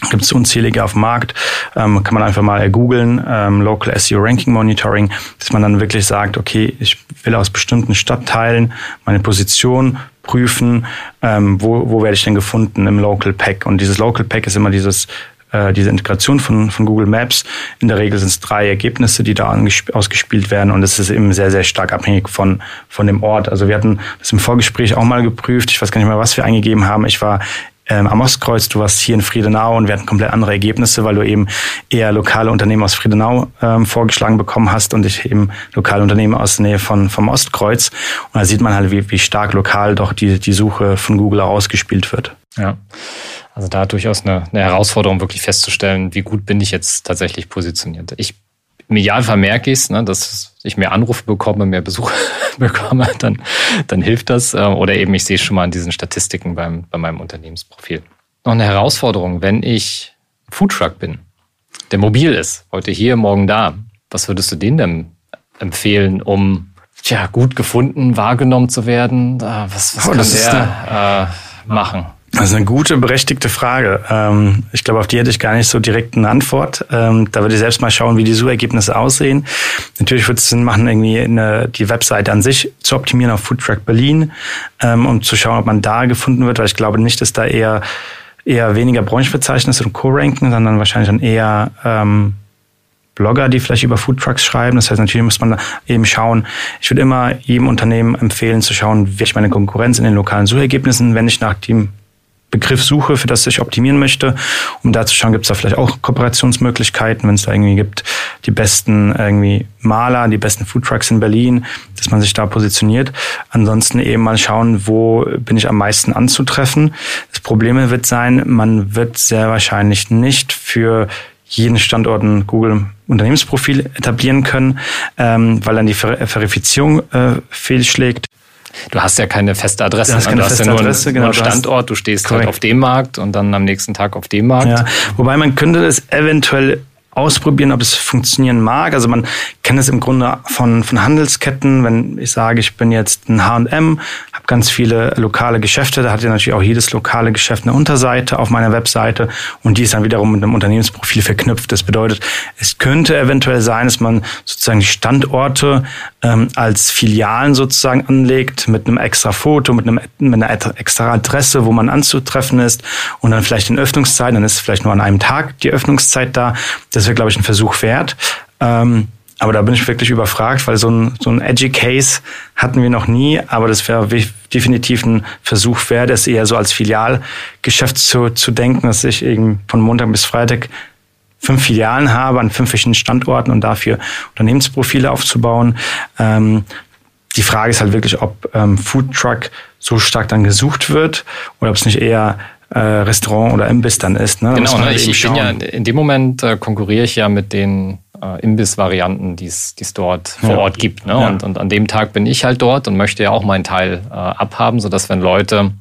Gibt es unzählige auf dem Markt, ähm, kann man einfach mal googeln, ähm, Local S E O Ranking Monitoring, dass man dann wirklich sagt, okay, ich will aus bestimmten Stadtteilen meine Position prüfen, ähm, wo, wo werde ich denn gefunden im Local Pack. Und dieses Local Pack ist immer dieses äh, diese Integration von, von Google Maps. In der Regel sind es drei Ergebnisse, die da angesp- ausgespielt werden, und es ist eben sehr, sehr stark abhängig von, von dem Ort. Also wir hatten das im Vorgespräch auch mal geprüft. Ich weiß gar nicht mehr, was wir eingegeben haben. Ich war Ähm, am Ostkreuz, du warst hier in Friedenau, und wir hatten komplett andere Ergebnisse, weil du eben eher lokale Unternehmen aus Friedenau ähm, vorgeschlagen bekommen hast und ich eben lokale Unternehmen aus der Nähe von, vom Ostkreuz. Und da sieht man halt, wie, wie stark lokal doch die, die Suche von Google auch ausgespielt wird. Ja, also da durchaus eine, eine Herausforderung, wirklich festzustellen, wie gut bin ich jetzt tatsächlich positioniert. Ich Im Idealfall merke ich es, ne, dass ich mehr Anrufe bekomme, mehr Besuche bekomme, dann, dann hilft das. Oder eben ich sehe schon mal an diesen Statistiken beim, bei meinem Unternehmensprofil. Noch eine Herausforderung, wenn ich Foodtruck bin, der mobil ist, heute hier, morgen da. Was würdest du denen denn empfehlen, um tja, gut gefunden, wahrgenommen zu werden? Was, was oh, kann das der äh, machen? Das ist eine gute, berechtigte Frage. Ich glaube, auf die hätte ich gar nicht so direkt eine Antwort. Da würde ich selbst mal schauen, wie die Suchergebnisse aussehen. Natürlich würde es Sinn machen, irgendwie eine, die Webseite an sich zu optimieren auf Foodtruck Berlin, um zu schauen, ob man da gefunden wird, weil ich glaube nicht, dass da eher eher weniger Branchenverzeichnisse und Co-Ranken, sondern wahrscheinlich dann eher ähm, Blogger, die vielleicht über Foodtrucks schreiben. Das heißt, natürlich muss man eben schauen. Ich würde immer jedem Unternehmen empfehlen, zu schauen, wie ich meine Konkurrenz in den lokalen Suchergebnissen, wenn ich nach dem Begriff suche, für das ich optimieren möchte. Um da zu schauen, gibt es da vielleicht auch Kooperationsmöglichkeiten, wenn es da irgendwie gibt, die besten irgendwie Maler, die besten Foodtrucks in Berlin, dass man sich da positioniert. Ansonsten eben mal schauen, wo bin ich am meisten anzutreffen. Das Problem wird sein, man wird sehr wahrscheinlich nicht für jeden Standort ein Google-Unternehmensprofil etablieren können, ähm, weil dann die Ver- Verifizierung äh, fehlschlägt. Du hast ja keine feste Adresse. Du hast, keine du hast feste ja nur einen, Adresse, genau, nur einen Standort, du stehst korrekt. halt auf dem Markt und dann am nächsten Tag auf dem Markt. Ja, wobei man könnte es eventuell ausprobieren, ob es funktionieren mag. Also man kennt es im Grunde von, von Handelsketten. Wenn ich sage, ich bin jetzt ein H und M, habe ganz viele lokale Geschäfte, da hat ja natürlich auch jedes lokale Geschäft eine Unterseite auf meiner Webseite und die ist dann wiederum mit einem Unternehmensprofil verknüpft. Das bedeutet, es könnte eventuell sein, dass man sozusagen die Standorte ähm, als Filialen sozusagen anlegt, mit einem extra Foto, mit, einem, mit einer extra Adresse, wo man anzutreffen ist und dann vielleicht in Öffnungszeiten, dann ist vielleicht nur an einem Tag die Öffnungszeit da. Das wäre, glaube ich, ein Versuch wert. Ähm, aber da bin ich wirklich überfragt, weil so ein, so ein edgy Case hatten wir noch nie. Aber das wäre definitiv ein Versuch wert, das eher so als Filialgeschäft zu, zu denken, dass ich eben von Montag bis Freitag fünf Filialen habe an fünf verschiedenen Standorten und dafür Unternehmensprofile aufzubauen. Ähm, die Frage ist halt wirklich, ob ähm, Foodtruck so stark dann gesucht wird oder ob es nicht eher äh, Restaurant oder Imbiss dann ist. Ne? Genau, ne? ich, ich bin ja in dem Moment äh, konkurriere ich ja mit den äh, Imbiss-Varianten, die es dort vor ja. Ort gibt. Ne? Ja. Und, und an dem Tag bin ich halt dort und möchte ja auch meinen Teil äh, abhaben, sodass wenn Leute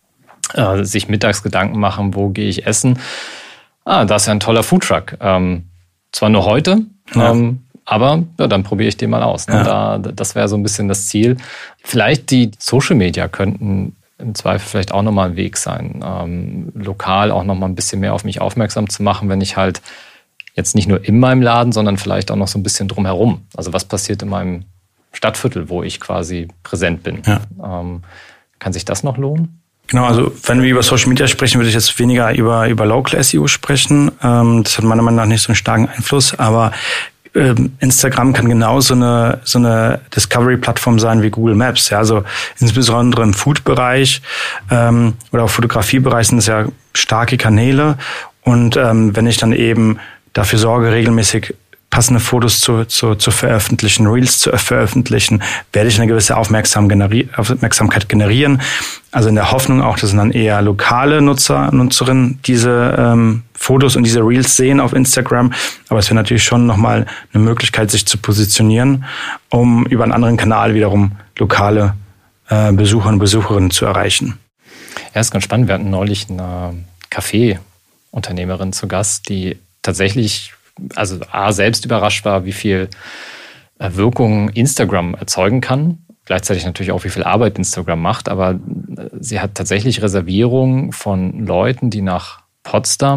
äh, sich mittags Gedanken machen, wo gehe ich essen, ah, da ist ja ein toller Foodtruck. Ähm, zwar nur heute, ja. ähm, aber ja, dann probiere ich den mal aus. Ne? Ja. Da, das wäre so ein bisschen das Ziel. Vielleicht die Social Media könnten im Zweifel vielleicht auch nochmal ein Weg sein, ähm, lokal auch nochmal ein bisschen mehr auf mich aufmerksam zu machen, wenn ich halt jetzt nicht nur in meinem Laden, sondern vielleicht auch noch so ein bisschen drumherum. Also was passiert in meinem Stadtviertel, wo ich quasi präsent bin. Ja. Ähm, kann sich das noch lohnen? Genau, also wenn wir über Social Media sprechen, würde ich jetzt weniger über, über Local S E O sprechen. Ähm, das hat meiner Meinung nach nicht so einen starken Einfluss, aber Instagram kann genauso eine so eine Discovery-Plattform sein wie Google Maps. Ja, also insbesondere im Food-Bereich ähm, oder auch Fotografie-Bereich sind es ja starke Kanäle. Und ähm, wenn ich dann eben dafür sorge, regelmäßig passende Fotos zu, zu, zu veröffentlichen, Reels zu veröffentlichen, werde ich eine gewisse Aufmerksam generi- Aufmerksamkeit generieren. Also in der Hoffnung auch, dass dann eher lokale Nutzer, Nutzerinnen diese ähm, Fotos und diese Reels sehen auf Instagram. Aber es wäre natürlich schon nochmal eine Möglichkeit, sich zu positionieren, um über einen anderen Kanal wiederum lokale äh, Besucher und Besucherinnen zu erreichen. Ja, ist ganz spannend. Wir hatten neulich eine Kaffee-Unternehmerin zu Gast, die tatsächlich also A, selbst überrascht war, wie viel Wirkung Instagram erzeugen kann. Gleichzeitig natürlich auch, wie viel Arbeit Instagram macht. Aber sie hat tatsächlich Reservierungen von Leuten, die nach Potsdam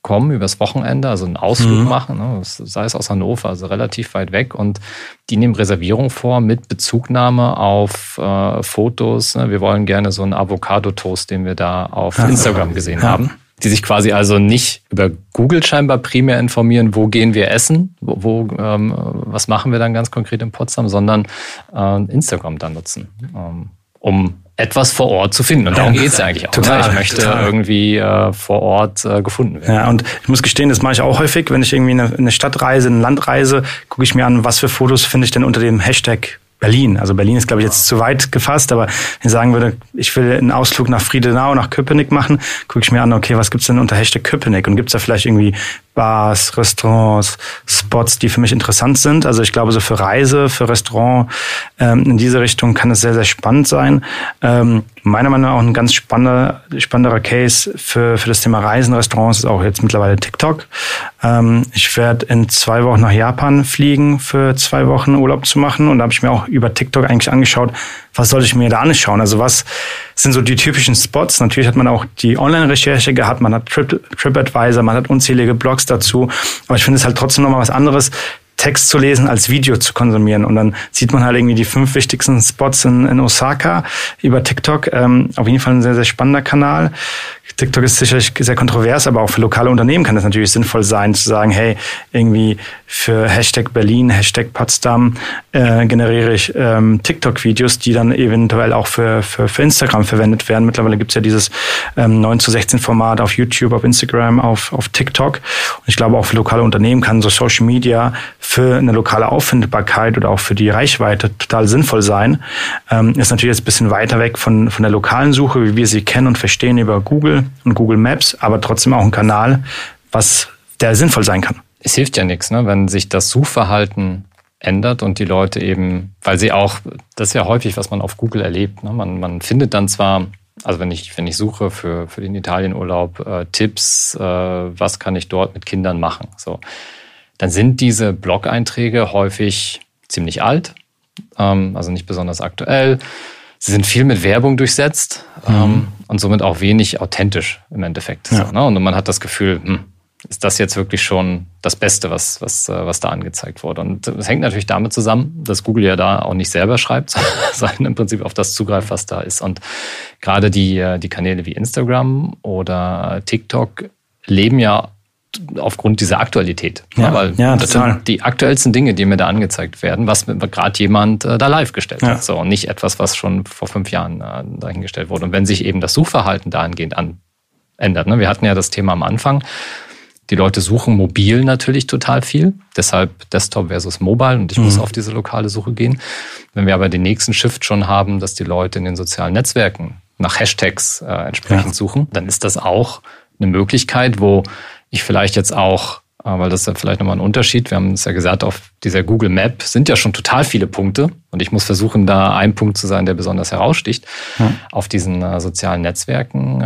kommen übers Wochenende, also einen Ausflug mhm. machen, ne, sei es aus Hannover, also relativ weit weg, und die nehmen Reservierung vor mit Bezugnahme auf äh, Fotos. Ne. Wir wollen gerne so einen Avocado-Toast, den wir da auf ja, Instagram gesehen ja. haben. Die sich quasi also nicht über Google scheinbar primär informieren, wo gehen wir essen, wo, wo ähm, was machen wir dann ganz konkret in Potsdam, sondern äh, Instagram dann nutzen, ähm, um etwas vor Ort zu finden. Und darum ja, geht's ja eigentlich auch. Total, ne? Ich möchte total. irgendwie äh, vor Ort äh, gefunden werden. Ja, und ich muss gestehen, das mache ich auch häufig, wenn ich irgendwie eine, eine Stadtreise, eine Landreise, gucke ich mir an, was für Fotos finde ich denn unter dem Hashtag Berlin. Also Berlin ist, glaube ich, jetzt zu weit gefasst, aber wenn ich sagen würde, ich will einen Ausflug nach Friedenau, nach Köpenick machen, gucke ich mir an, okay, was gibt's denn unter Hashtag Köpenick? Und gibt's da vielleicht irgendwie Bars, Restaurants, Spots, die für mich interessant sind? Also ich glaube, so für Reise, für Restaurant, ähm, in diese Richtung kann es sehr, sehr spannend sein. Ähm, meiner Meinung nach auch ein ganz spannender, spannenderer Case für, für das Thema Reisen, Restaurants ist auch jetzt mittlerweile TikTok. Ähm, ich werde in zwei Wochen nach Japan fliegen, für zwei Wochen Urlaub zu machen, und da habe ich mir auch über TikTok eigentlich angeschaut, was sollte ich mir da anschauen? Also was sind so die typischen Spots? Natürlich hat man auch die Online-Recherche gehabt, man hat Trip, TripAdvisor, man hat unzählige Blogs dazu. Aber ich finde es halt trotzdem nochmal was anderes, Text zu lesen als Video zu konsumieren. Und dann sieht man halt irgendwie die fünf wichtigsten Spots in, in Osaka über TikTok. Ähm, auf jeden Fall ein sehr, sehr spannender Kanal. TikTok ist sicherlich sehr kontrovers, aber auch für lokale Unternehmen kann es natürlich sinnvoll sein, zu sagen, hey, irgendwie für Hashtag Berlin, Hashtag Potsdam äh, generiere ich ähm, TikTok-Videos, die dann eventuell auch für, für, für Instagram verwendet werden. Mittlerweile gibt es ja dieses ähm, neun zu sechzehn Format auf YouTube, auf Instagram, auf, auf TikTok. Und ich glaube, auch für lokale Unternehmen kann so Social Media für eine lokale Auffindbarkeit oder auch für die Reichweite total sinnvoll sein. Ähm, ist natürlich jetzt ein bisschen weiter weg von, von der lokalen Suche, wie wir sie kennen und verstehen über Google und Google Maps, aber trotzdem auch ein Kanal, was der sinnvoll sein kann. Es hilft ja nichts, ne, wenn sich das Suchverhalten ändert und die Leute eben, weil sie auch, das ist ja häufig, was man auf Google erlebt, ne, man, man findet dann zwar, also wenn ich, wenn ich suche für, für den Italienurlaub äh, Tipps, äh, was kann ich dort mit Kindern machen, so, dann sind diese Blog-Einträge häufig ziemlich alt, ähm, also nicht besonders aktuell. Sie sind viel mit Werbung durchsetzt mhm. ähm, und somit auch wenig authentisch im Endeffekt. Ja. So, ne? Und man hat das Gefühl, hm, ist das jetzt wirklich schon das Beste, was, was, was da angezeigt wurde? Und es hängt natürlich damit zusammen, dass Google ja da auch nicht selber schreibt, sondern im Prinzip auf das zugreift, was da ist. Und gerade die, die Kanäle wie Instagram oder TikTok leben ja aufgrund dieser Aktualität. Ja, weil ja, das total. sind die aktuellsten Dinge, die mir da angezeigt werden, was gerade jemand äh, da live gestellt ja. hat. So, und nicht etwas, was schon vor fünf Jahren äh, dahingestellt wurde. Und wenn sich eben das Suchverhalten dahingehend an, ändert. Ne? Wir hatten ja das Thema am Anfang. Die Leute suchen mobil natürlich total viel. Deshalb Desktop versus Mobile. Und ich mhm. muss auf diese lokale Suche gehen. Wenn wir aber den nächsten Shift schon haben, dass die Leute in den sozialen Netzwerken nach Hashtags äh, entsprechend ja. suchen, dann ist das auch eine Möglichkeit, wo ich vielleicht jetzt auch, weil das ist ja vielleicht nochmal ein Unterschied, wir haben es ja gesagt, auf dieser Google Map sind ja schon total viele Punkte und ich muss versuchen, da ein Punkt zu sein, der besonders heraussticht. Ja. Auf diesen äh, sozialen Netzwerken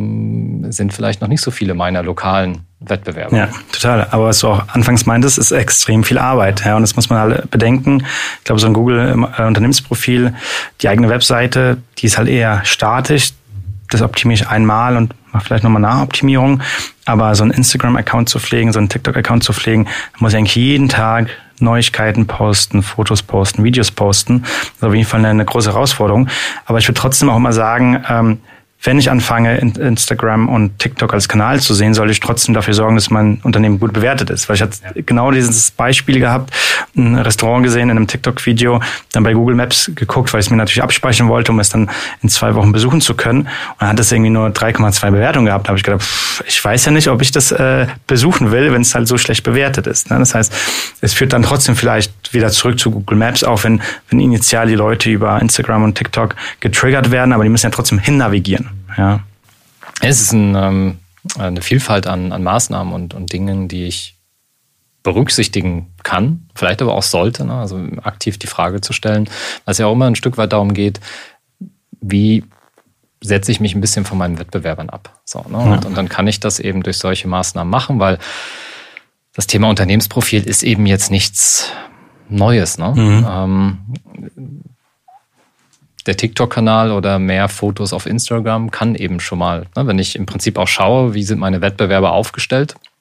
ähm, sind vielleicht noch nicht so viele meiner lokalen Wettbewerber. Ja, total. Aber was du auch anfangs meintest, ist extrem viel Arbeit. Ja, und das muss man alle bedenken. Ich glaube, so ein Google-Unternehmensprofil, die eigene Webseite, die ist halt eher statisch. Das optimiere ich einmal und mache vielleicht nochmal Nachoptimierung. Aber so einen Instagram-Account zu pflegen, so einen TikTok-Account zu pflegen, muss ich eigentlich jeden Tag Neuigkeiten posten, Fotos posten, Videos posten. Das ist auf jeden Fall eine, eine große Herausforderung. Aber ich würde trotzdem auch immer sagen, ähm, wenn ich anfange, Instagram und TikTok als Kanal zu sehen, soll ich trotzdem dafür sorgen, dass mein Unternehmen gut bewertet ist. Weil ich hatte ja. genau dieses Beispiel gehabt, ein Restaurant gesehen in einem TikTok-Video, dann bei Google Maps geguckt, weil ich es mir natürlich abspeichern wollte, um es dann in zwei Wochen besuchen zu können. Und dann hat es irgendwie nur drei Komma zwei Bewertungen gehabt. Da habe ich gedacht, pff, ich weiß ja nicht, ob ich das äh, besuchen will, wenn es halt so schlecht bewertet ist. Ne? Das heißt, es führt dann trotzdem vielleicht wieder zurück zu Google Maps, auch wenn, wenn initial die Leute über Instagram und TikTok getriggert werden, aber die müssen ja trotzdem hin navigieren. Ja. Es ist ein, ähm, eine Vielfalt an, an Maßnahmen und, und Dingen, die ich berücksichtigen kann, vielleicht aber auch sollte, ne? Also aktiv die Frage zu stellen, was ja auch immer ein Stück weit darum geht, wie setze ich mich ein bisschen von meinen Wettbewerbern ab. So, ne? Ja. und, und dann kann ich das eben durch solche Maßnahmen machen, weil das Thema Unternehmensprofil ist eben jetzt nichts Neues. Ne? Mhm. Ähm, Der TikTok-Kanal oder mehr Fotos auf Instagram kann eben schon mal, ne, wenn ich im Prinzip auch schaue, wie sind meine Wettbewerber aufgestellt,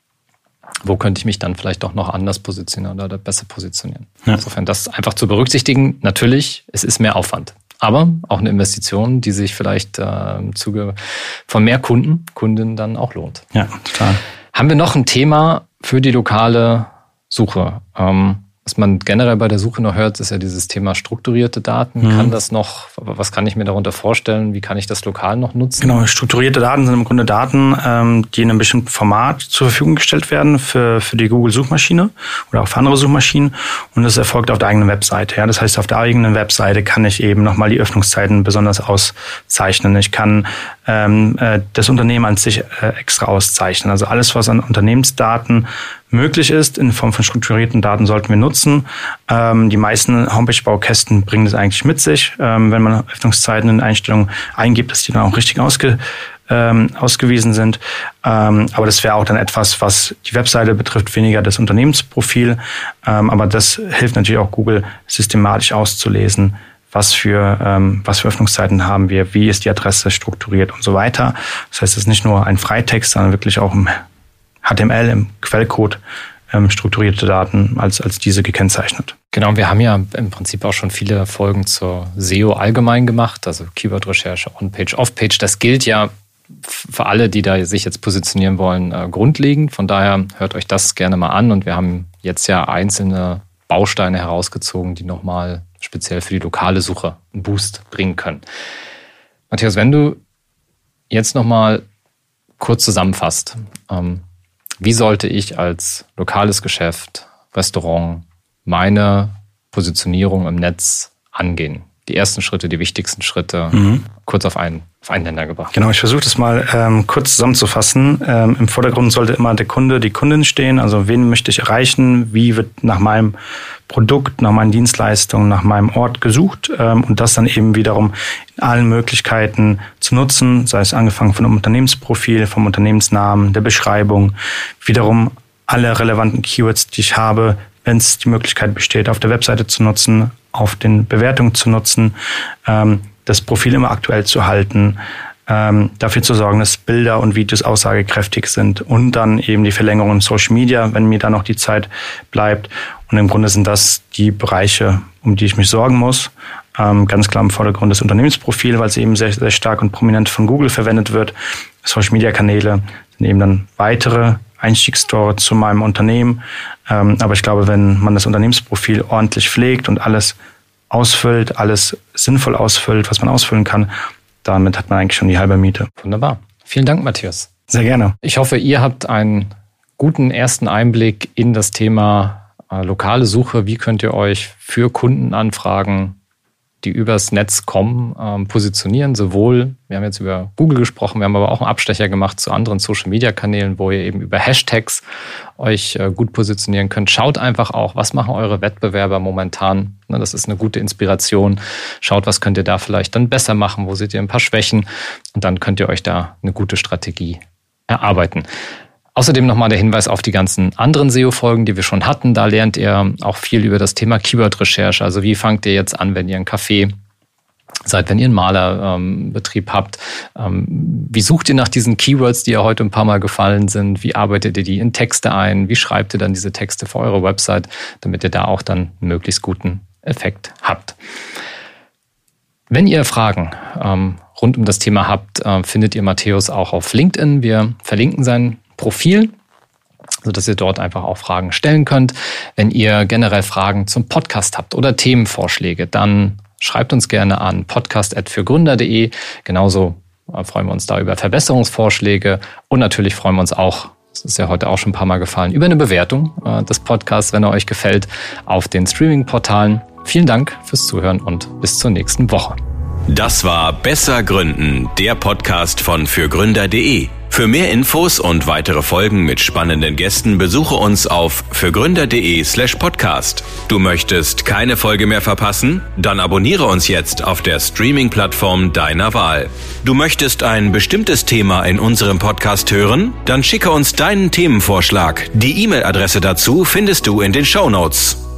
wo könnte ich mich dann vielleicht doch noch anders positionieren oder besser positionieren. Ja. Insofern das einfach zu berücksichtigen. Natürlich, es ist mehr Aufwand, aber auch eine Investition, die sich vielleicht äh, im Zuge von mehr Kunden, Kundinnen dann auch lohnt. Ja, total. Haben wir noch ein Thema für die lokale Suche? Ähm, Was man generell bei der Suche noch hört, ist ja dieses Thema strukturierte Daten. Mhm. Kann das noch, was kann ich mir darunter vorstellen? Wie kann ich das lokal noch nutzen? Genau, strukturierte Daten sind im Grunde Daten, die in einem bestimmten Format zur Verfügung gestellt werden für, für die Google-Suchmaschine oder auch für andere Suchmaschinen. Und das erfolgt auf der eigenen Webseite. Ja, das heißt, auf der eigenen Webseite kann ich eben nochmal die Öffnungszeiten besonders auszeichnen. Ich kann ähm, das Unternehmen an sich äh, extra auszeichnen. Also alles, was an Unternehmensdaten möglich ist, in Form von strukturierten Daten, sollten wir nutzen. Ähm, die meisten Homepage-Baukästen bringen das eigentlich mit sich. Ähm, wenn man Öffnungszeiten in Einstellungen eingibt, dass die dann auch richtig ausge, ähm, ausgewiesen sind. Ähm, aber das wäre auch dann etwas, was die Webseite betrifft, weniger das Unternehmensprofil. Ähm, aber das hilft natürlich auch Google, systematisch auszulesen, was für, ähm, was für Öffnungszeiten haben wir, wie ist die Adresse strukturiert und so weiter. Das heißt, es ist nicht nur ein Freitext, sondern wirklich auch im H T M L, im Quellcode ähm, strukturierte Daten als, als diese gekennzeichnet. Genau, wir haben ja im Prinzip auch schon viele Folgen zur S E O allgemein gemacht, also Keyword-Recherche, On-Page, Off-Page. Das gilt ja für alle, die da sich jetzt positionieren wollen, äh, grundlegend. Von daher hört euch das gerne mal an und wir haben jetzt ja einzelne Bausteine herausgezogen, die nochmal speziell für die lokale Suche einen Boost bringen können. Matthias, wenn du jetzt nochmal kurz zusammenfasst, ähm, wie sollte ich als lokales Geschäft, Restaurant meine Positionierung im Netz angehen? Die ersten Schritte, die wichtigsten Schritte, mhm. kurz auf einen, auf einen Nenner gebracht. Genau, ich versuche das mal ähm, kurz zusammenzufassen. Ähm, Im Vordergrund sollte immer der Kunde, die Kundin stehen. Also wen möchte ich erreichen? Wie wird nach meinem Produkt, nach meinen Dienstleistungen, nach meinem Ort gesucht? Ähm, und das dann eben wiederum in allen Möglichkeiten zu nutzen, sei es angefangen von einem Unternehmensprofil, vom Unternehmensnamen, der Beschreibung, wiederum alle relevanten Keywords, die ich habe, wenn es die Möglichkeit besteht, auf der Webseite zu nutzen, auf den Bewertungen zu nutzen, ähm, das Profil immer aktuell zu halten, ähm, dafür zu sorgen, dass Bilder und Videos aussagekräftig sind und dann eben die Verlängerung in Social Media, wenn mir da noch die Zeit bleibt. Und im Grunde sind das die Bereiche, um die ich mich sorgen muss. Ähm, ganz klar im Vordergrund das Unternehmensprofil, weil es eben sehr, sehr stark und prominent von Google verwendet wird. Social Media Kanäle sind eben dann weitere Einstiegstore zu meinem Unternehmen. Ähm, aber ich glaube, wenn man das Unternehmensprofil ordentlich pflegt und alles ausfüllt, alles sinnvoll ausfüllt, was man ausfüllen kann, damit hat man eigentlich schon die halbe Miete. Wunderbar. Vielen Dank, Matthias. Sehr gerne. Ich hoffe, ihr habt einen guten ersten Einblick in das Thema äh, lokale Suche. Wie könnt ihr euch für Kundenanfragen, die übers Netz kommen, ähm, positionieren? Sowohl, wir haben jetzt über Google gesprochen, wir haben aber auch einen Abstecher gemacht zu anderen Social-Media-Kanälen, wo ihr eben über Hashtags euch äh, gut positionieren könnt. Schaut einfach auch, was machen eure Wettbewerber momentan. Ne, das ist eine gute Inspiration. Schaut, was könnt ihr da vielleicht dann besser machen, wo seht ihr ein paar Schwächen und dann könnt ihr euch da eine gute Strategie erarbeiten. Außerdem nochmal der Hinweis auf die ganzen anderen S E O-Folgen, die wir schon hatten. Da lernt ihr auch viel über das Thema Keyword-Recherche. Also wie fangt ihr jetzt an, wenn ihr ein Café seid, wenn ihr einen Malerbetrieb ähm, habt? Ähm, wie sucht ihr nach diesen Keywords, die ja heute ein paar Mal gefallen sind? Wie arbeitet ihr die in Texte ein? Wie schreibt ihr dann diese Texte für eure Website, damit ihr da auch dann einen möglichst guten Effekt habt? Wenn ihr Fragen ähm, rund um das Thema habt, äh, findet ihr Matthäus auch auf LinkedIn. Wir verlinken sein Profil, sodass ihr dort einfach auch Fragen stellen könnt. Wenn ihr generell Fragen zum Podcast habt oder Themenvorschläge, dann schreibt uns gerne an podcast at fürgründer punkt de. Genauso freuen wir uns da über Verbesserungsvorschläge und natürlich freuen wir uns auch, das ist ja heute auch schon ein paar Mal gefallen, über eine Bewertung des Podcasts, wenn er euch gefällt, auf den Streaming-Portalen. Vielen Dank fürs Zuhören und bis zur nächsten Woche. Das war Besser Gründen, der Podcast von fürgründer punkt de. Für mehr Infos und weitere Folgen mit spannenden Gästen besuche uns auf fürgründer punkt de slash podcast. Du möchtest keine Folge mehr verpassen? Dann abonniere uns jetzt auf der Streaming-Plattform deiner Wahl. Du möchtest ein bestimmtes Thema in unserem Podcast hören? Dann schicke uns deinen Themenvorschlag. Die E-Mail-Adresse dazu findest du in den Shownotes.